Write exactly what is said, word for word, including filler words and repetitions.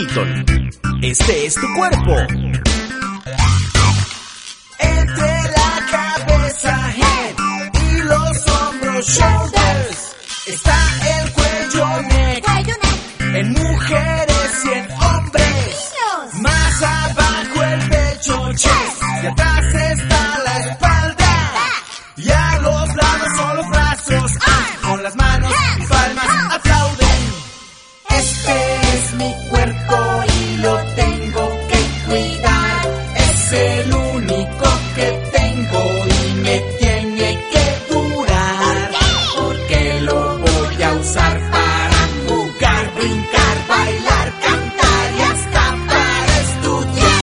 Hilton. Este es tu cuerpo. Entre la cabeza, head, y los hombros, shoulders, está el cuello, neck, en mujeres y en hombres. Más abajo el pecho, chest, y atrás está la espalda. Y a los lados son los brazos, con las manos y palmas